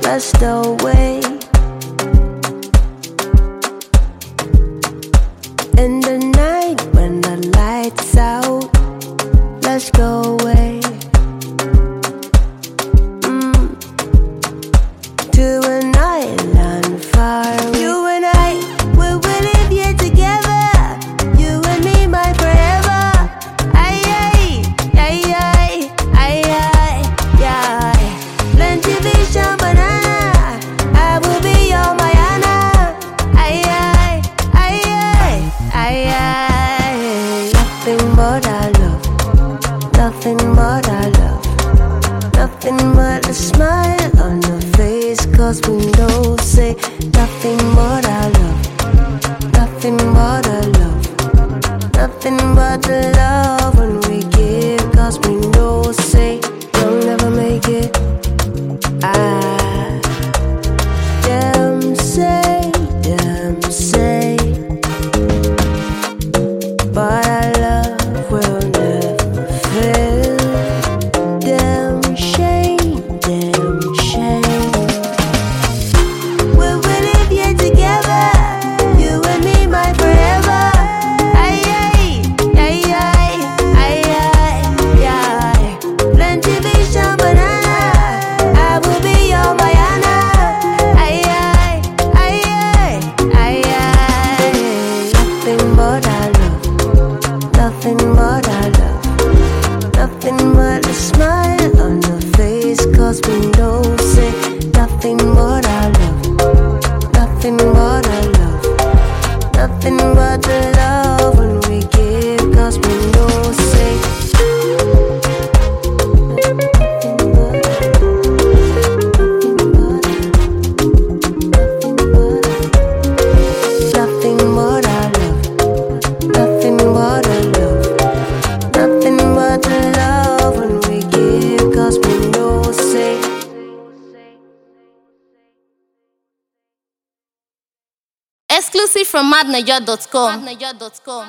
That's the way. In the night when the lights out, let's go away. To an island far away. You and I, we will live here together. You and me, my forever. Aye, aye, aye, aye, aye, aye, aye. Plenty fish and banana. I will be your Mayana. Aye, aye, aye, aye, aye, aye. Nothing but our love. Nothing but our love. Nothing but a smile on your face. 'Cause windows say nothing but our love. Nothing but our love. Nothing but the love when we give. 'Cause windows say you'll never make it. Them say, but our love will never fail. Damn shame, damn shame. We will live here together. You and me, my forever. Aye, aye, aye, aye, aye, aye, aye. Plenty fish and banana. I will be your Mayana. Aye, aye, aye, aye, aye, aye. Nothing but our love. Nothing but our love. Nothing but a smile on your face. 'Cause windows say nothing but our love. Nothing but our love. Nothing but the love when we give. 'Cause windows say nothing but our love. Nothing but our love. Nothing but the love when we give. 'Cause windows say. Exclusive from madnaja.com.